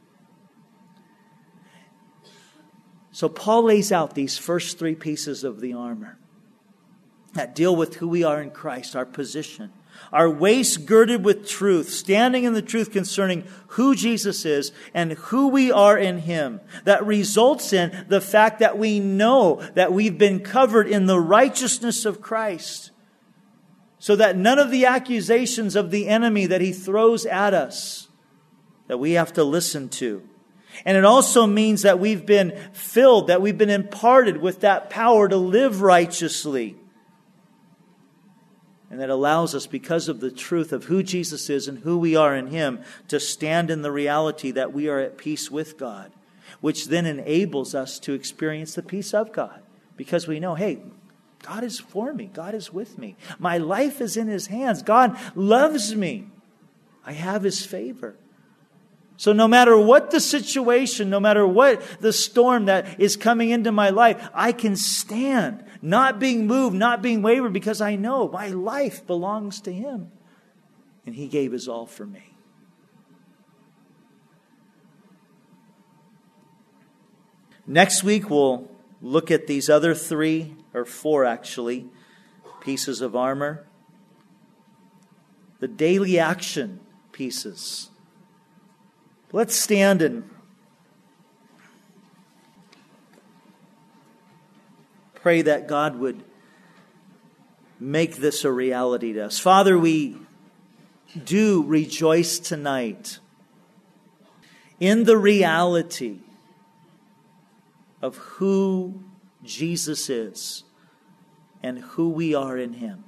So Paul lays out these first three pieces of the armor that deal with who we are in Christ, our position, our waist girded with truth, standing in the truth concerning who Jesus is and who we are in Him. That results in the fact that we know that we've been covered in the righteousness of Christ, so that none of the accusations of the enemy that he throws at us that we have to listen to. And it also means that we've been filled, that we've been imparted with that power to live righteously. And that allows us, because of the truth of who Jesus is and who we are in Him, to stand in the reality that we are at peace with God, which then enables us to experience the peace of God. Because we know, hey, God is for me. God is with me. My life is in His hands. God loves me. I have His favor. So no matter what the situation, no matter what the storm that is coming into my life, I can stand, not being moved, not being wavered, because I know my life belongs to Him. And He gave His all for me. Next week we'll look at these other three, or four actually, pieces of armor. The daily action pieces. Let's stand and pray that God would make this a reality to us. Father, we do rejoice tonight in the reality of who Jesus is and who we are in Him.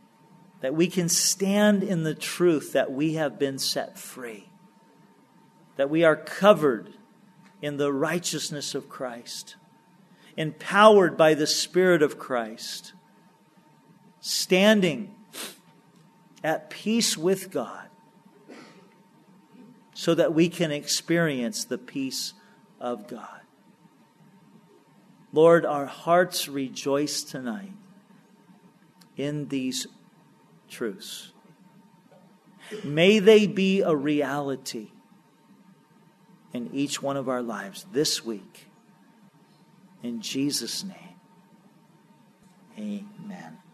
That we can stand in the truth that we have been set free. that we are covered in the righteousness of Christ, empowered by the Spirit of Christ, standing at peace with God, so that we can experience the peace of God. Lord, our hearts rejoice tonight in these truths. May they be a reality in each one of our lives this week. In Jesus' name, amen.